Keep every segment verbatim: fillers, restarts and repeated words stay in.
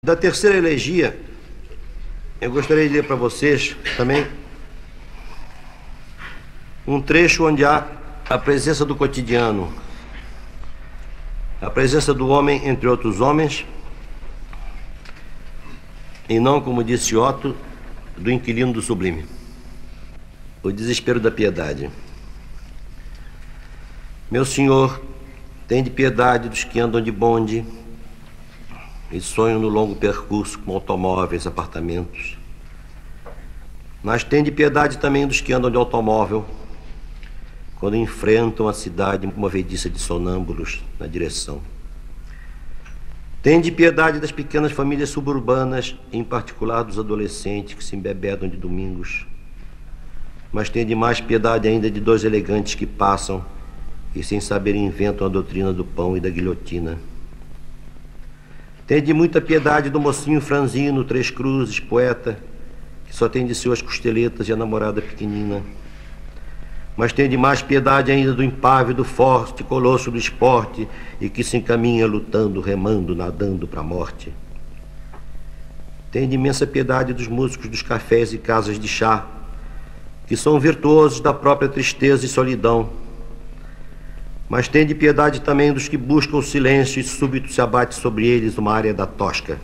Da terceira elegia, eu gostaria de ler para vocês também um trecho onde há a presença do cotidiano, a presença do homem entre outros homens, e não, como disse Otto, do inquilino do sublime. O desespero da piedade. Meu Senhor, tende piedade dos que andam de bonde e sonham no longo percurso com automóveis, apartamentos. Mas tende piedade também dos que andam de automóvel quando enfrentam a cidade movediça de sonâmbulos na direção. Tende piedade das pequenas famílias suburbanas, em particular dos adolescentes que se embebedam de domingos. Mas tende mais piedade ainda de dois elegantes que passam e sem saber inventam a doutrina do pão e da guilhotina. Tende muita piedade do mocinho franzino, Três Cruzes, poeta, que só tem de seu as costeletas e a namorada pequenina. Mas tende mais piedade ainda do impávido, forte colosso do esporte e que se encaminha lutando, remando, nadando para a morte. Tende imensa piedade dos músicos dos cafés e casas de chá, que são virtuosos da própria tristeza e solidão. Mas tende piedade também dos que buscam o silêncio e súbito se abate sobre eles uma área da tosca.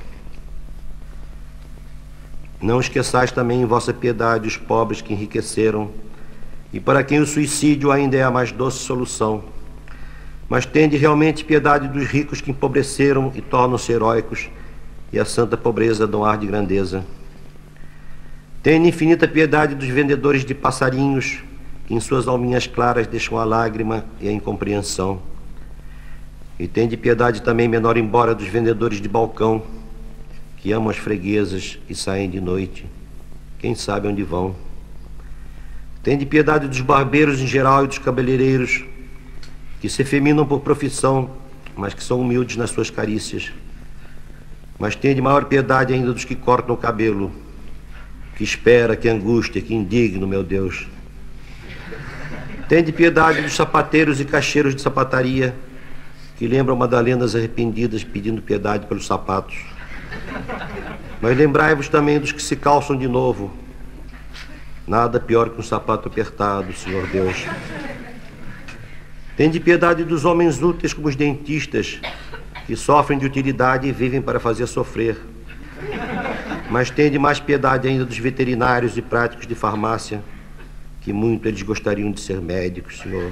Não esqueçais também em vossa piedade os pobres que enriqueceram e para quem o suicídio ainda é a mais doce solução. Mas tende realmente piedade dos ricos que empobreceram e tornam-se heróicos e a santa pobreza dão ar de grandeza. Tende infinita piedade dos vendedores de passarinhos que em suas alminhas claras deixam a lágrima e a incompreensão. E tende piedade também, menor embora, dos vendedores de balcão que amam as freguesas e saem de noite, quem sabe onde vão. Tende piedade dos barbeiros em geral e dos cabeleireiros que se efeminam por profissão, mas que são humildes nas suas carícias. Mas tende maior piedade ainda dos que cortam o cabelo. Que espera, que angústia, que indigno, meu Deus. Tende piedade dos sapateiros e caixeiros de sapataria que lembram madalenas arrependidas pedindo piedade pelos sapatos. Mas lembrai-vos também dos que se calçam de novo. Nada pior que um sapato apertado, Senhor Deus. Tende piedade dos homens úteis como os dentistas que sofrem de utilidade e vivem para fazer sofrer. Mas tende mais piedade ainda dos veterinários e práticos de farmácia, que muito eles gostariam de ser médicos, Senhor.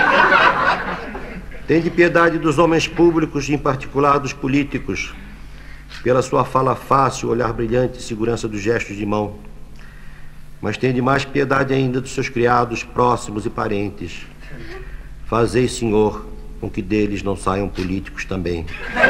Tende piedade dos homens públicos, e em particular dos políticos, pela sua fala fácil, olhar brilhante e segurança dos gestos de mão. Mas tende mais piedade ainda dos seus criados, próximos e parentes. Fazei, Senhor, com que deles não saiam políticos também.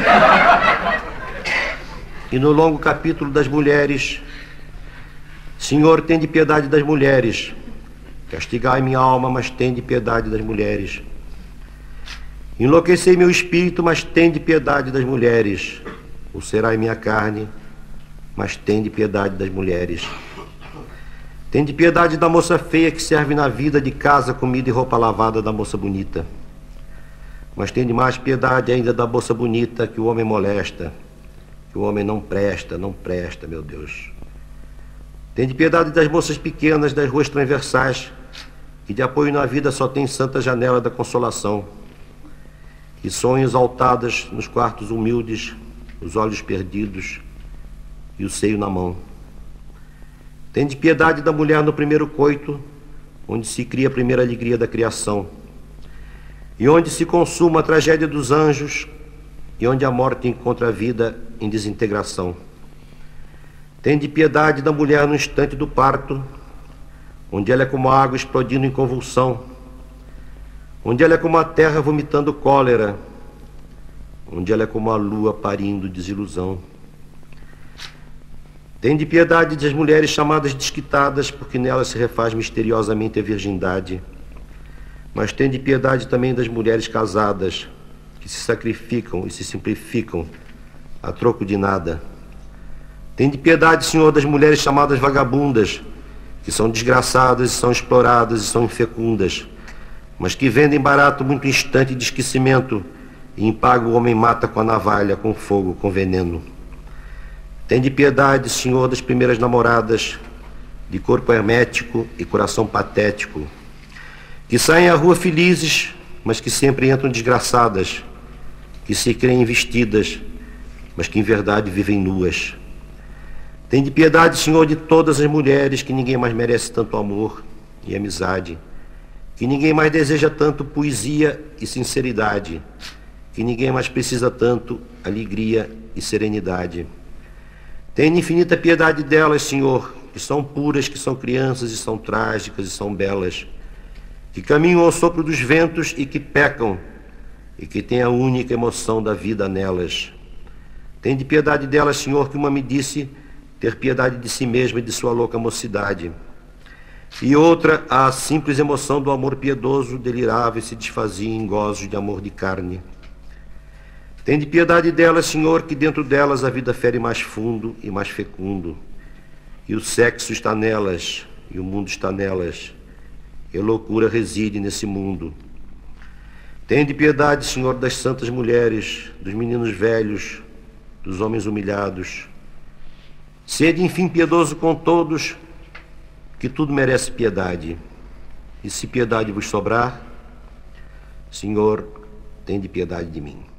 E no longo capítulo das mulheres, Senhor, tende piedade das mulheres. Castigai minha alma, mas tende piedade das mulheres. Enlouquecei meu espírito, mas tende piedade das mulheres. Ulcerai minha carne, mas tende piedade das mulheres. Tende piedade da moça feia que serve na vida de casa, comida e roupa lavada da moça bonita. Mas tende mais piedade ainda da moça bonita que o homem molesta, que o homem não presta, não presta, meu Deus. Tende piedade das moças pequenas das ruas transversais, que de apoio na vida só tem santa janela da consolação, que sonham exaltadas nos quartos humildes, os olhos perdidos e o seio na mão. Tende piedade da mulher no primeiro coito, onde se cria a primeira alegria da criação, e onde se consuma a tragédia dos anjos, e onde a morte encontra a vida em desintegração. Tende piedade da mulher no instante do parto, onde ela é como a água explodindo em convulsão, onde ela é como a terra vomitando cólera, onde ela é como a lua parindo desilusão. Tende piedade das mulheres chamadas desquitadas, porque nelas se refaz misteriosamente a virgindade. Mas tende piedade também das mulheres casadas, que se sacrificam e se simplificam a troco de nada. Tende piedade, Senhor, das mulheres chamadas vagabundas, que são desgraçadas e são exploradas e são infecundas, mas que vendem barato muito instante de esquecimento e em pago o homem mata com a navalha, com fogo, com veneno. Tende piedade, Senhor, das primeiras namoradas, de corpo hermético e coração patético, que saem à rua felizes, mas que sempre entram desgraçadas, que se creem vestidas, mas que em verdade vivem nuas. Tende piedade, Senhor, de todas as mulheres, que ninguém mais merece tanto amor e amizade, que ninguém mais deseja tanto poesia e sinceridade, que ninguém mais precisa tanto alegria e serenidade. Tenha infinita piedade delas, Senhor, que são puras, que são crianças e são trágicas e são belas, que caminham ao sopro dos ventos e que pecam, e que têm a única emoção da vida nelas. Tende piedade delas, Senhor, que uma me disse ter piedade de si mesma e de sua louca mocidade, e outra a simples emoção do amor piedoso delirava e se desfazia em gozos de amor de carne. Tende piedade delas, Senhor, que dentro delas a vida fere mais fundo e mais fecundo, e o sexo está nelas, e o mundo está nelas, e a loucura reside nesse mundo. Tende piedade, Senhor, das santas mulheres, dos meninos velhos, dos homens humilhados. Sede, enfim, piedoso com todos, que tudo merece piedade. E se piedade vos sobrar, Senhor, tende piedade de mim.